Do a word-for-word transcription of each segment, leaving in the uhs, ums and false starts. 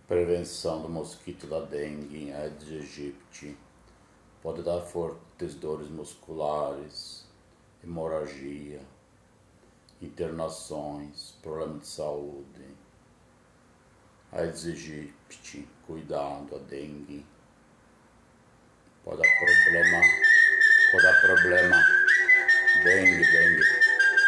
Prevenção do mosquito da dengue, Aedes aegypti, pode dar fortes dores musculares, hemorragia, internações, problema de saúde. Aedes aegypti, cuidado, a dengue, pode dar problema, pode dar problema, dengue, dengue.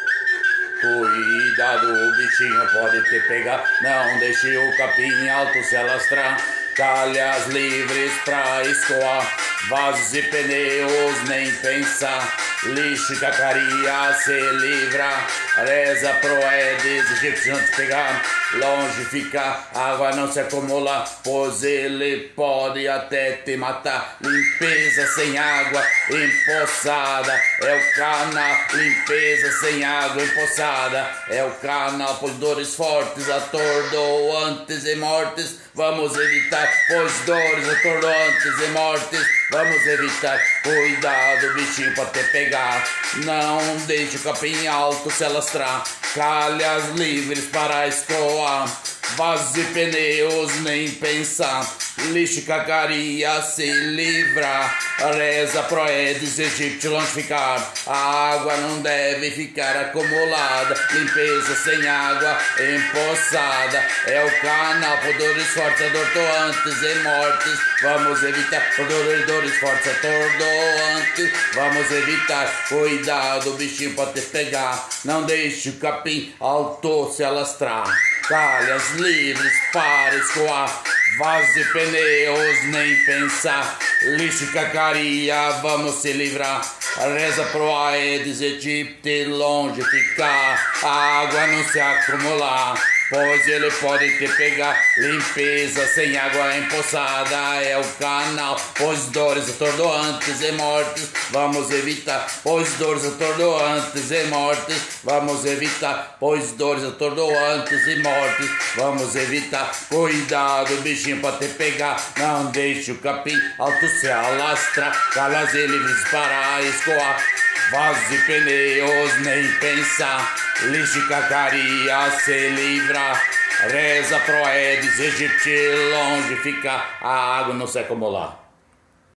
Cuidado, o bichinho pode te pegar, não deixe o capim alto se alastrar, calhas livres pra escoar, vasos e pneus nem pensar, lixo e cacaria se livra, reza pro Aedes aegypti não te pegar, longe ficar, água não se acumula, pois ele pode até te matar, limpeza sem água empoçada, é o canal, limpeza sem água empoçada, é o canal, pois dores fortes, atordoantes e mortes, vamos evitar, pois dores, atordoantes e mortes, vamos evitar, cuidado, bichinho pode te pegar, não deixe o capim alto se alastrar, calhas livres para escoar, vasos e pneus nem pensar, lixo e cacaria se livra, reza pro Aedes aegypti longe ficar, a água não deve ficar acumulada, limpeza sem água empoçada, é o canal por dores fortes, atordoantes e mortes, vamos evitar, por dores, dores fortes, atordoantes, vamos evitar, cuidado, o bichinho pode te pegar, não deixe o capim alto se alastrar, calhas livres para escoar, vasos e pneus nem pensar, lixo e cacaria vamos se livrar, reza pro Aedes aegypti longe ficar, a água não se acumular, pois ele pode te pegar, limpeza sem água empoçada, é o canal, pois dores atordoantes e mortes, vamos evitar, pois dores atordoantes e mortes, vamos evitar, pois dores atordoantes e mortes, vamos evitar, cuidado, o bichinho pode te pegar, não deixe o capim alto se alastrar, calhas livres para escoar, vasos e pneus nem pensar, lixo e cacaria se livra, reza pro Aedes aegypti longe ficar, a água não se acumular.